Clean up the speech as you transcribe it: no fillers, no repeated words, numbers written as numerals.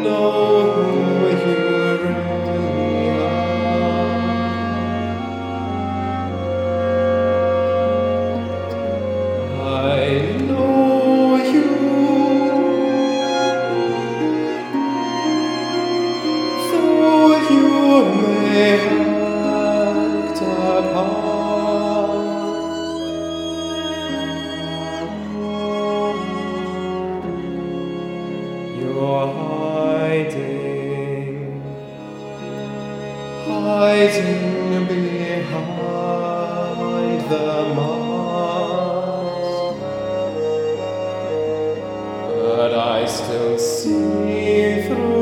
know who you really are. I know you, though you may act apart. You're hiding behind the mask, but I still see through